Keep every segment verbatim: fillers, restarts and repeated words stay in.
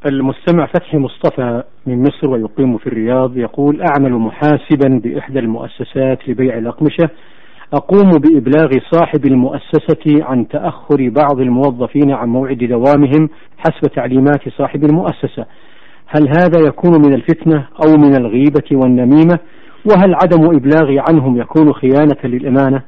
المستمع فتحي مصطفى من مصر ويقيم في الرياض يقول: أعمل محاسبا بإحدى المؤسسات لبيع الأقمشة، أقوم بإبلاغ صاحب المؤسسة عن تأخر بعض الموظفين عن موعد دوامهم حسب تعليمات صاحب المؤسسة. هل هذا يكون من الفتنة أو من الغيبة والنميمة؟ وهل عدم إبلاغي عنهم يكون خيانة للأمانة؟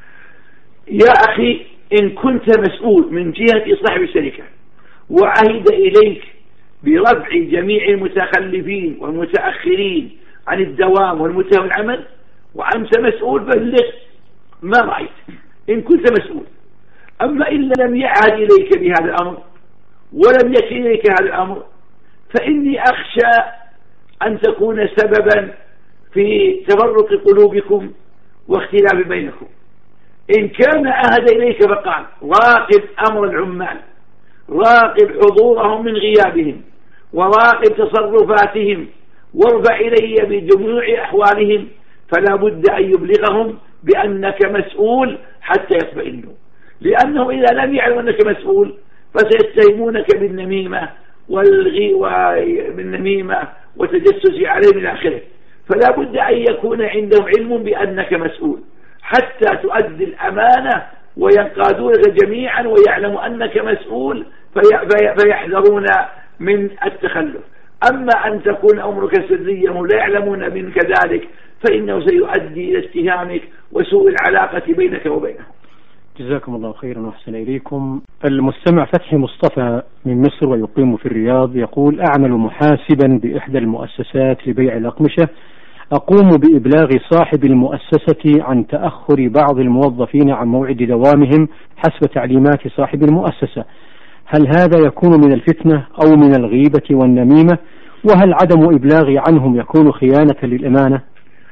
يا أخي، إن كنت مسؤول من جهة صاحب الشركة وعهد إليك برفع جميع المتخلفين والمتأخرين عن الدوام والمنتهى من العمل وأنت مسؤول، بلغ ما رأيت إن كنت مسؤول. أما إن لم يعهد إليك بهذا الأمر ولم يكن إليك هذا الأمر فإني أخشى أن تكون سببا في تفرق قلوبكم واختلاف بينكم. إن كان عهد إليك فقال: راقب أمر العمال، راقب حضورهم من غيابهم، وراقب تصرفاتهم، وارفع إلي بجميع أحوالهم، فلا بد أن يبلغهم بأنك مسؤول حتى يطمئنوا، لأنه إذا لم يعلموا أنك مسؤول فسيتهمونك بالنميمة والغي بالنميمة وتجسس عليهم إلى آخره. فلا بد أن يكون عندهم علم بأنك مسؤول حتى تؤدي الأمانة وينقادونك جميعا ويعلموا أنك مسؤول فيحذرون من التخلف. أما أن تكون أمرك سريا ولا يعلمون منك ذلك فإنه سيؤدي إلى اتهامك وسوء العلاقة بينك وبينهم. جزاكم الله خيرا وأحسن إليكم. المستمع فتحي مصطفى من مصر ويقيم في الرياض يقول: أعمل محاسبا بإحدى المؤسسات لبيع الأقمشة، أقوم بإبلاغ صاحب المؤسسة عن تأخر بعض الموظفين عن موعد دوامهم حسب تعليمات صاحب المؤسسة. هل هذا يكون من الفتنة أو من الغيبة والنميمة؟ وهل عدم إبلاغي عنهم يكون خيانة للأمانة؟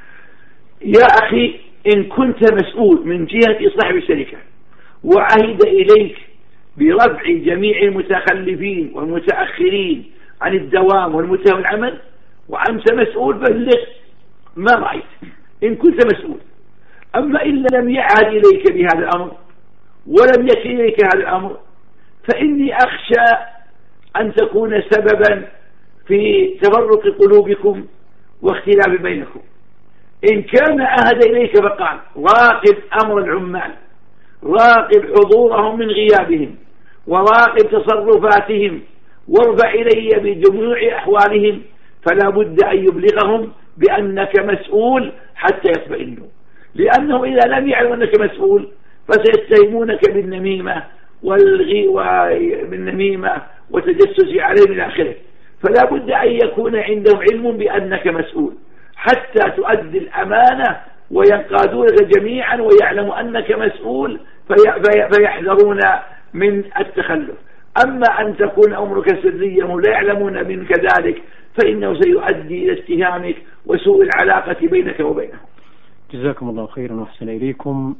يا أخي، إن كنت مسؤول من جهة صاحب الشركة وعهد إليك برفع جميع المتخلفين والمتأخرين عن الدوام والمنتهى من العمل وأنت مسؤول، بلغ ما رأيت إن كنت مسؤول. أما إن لم يعهد إليك بهذا الأمر ولم يكن إليك هذا الأمر فإني أخشى أن تكون سببا في تفرق قلوبكم واختلاف بينكم. إن كان عهد إليك فقال: راقب أمر العمال، راقب حضورهم من غيابهم، وراقب تصرفاتهم، وارفع إلي بجميع أحوالهم، فلا بد أن يبلغهم بأنك مسؤول حتى يطمئنوا، لأنه إذا لم يعلموا أنك مسؤول فسيتهمونك بالنميمة والغي بالنميمة وتجسس عليهم إلى آخره. فلا بد أن يكون عندهم علم بأنك مسؤول حتى تؤدي الأمانة وينقادونك جميعا ويعلموا أنك مسؤول فيحذرون من التخلف. أما أن تكون أمرك سريا ولا يعلمون منك ذلك فإنه سيؤدي إلى اتهامك وسوء العلاقة بينك وبينهم. جزاكم الله خيرا وأحسن إليكم.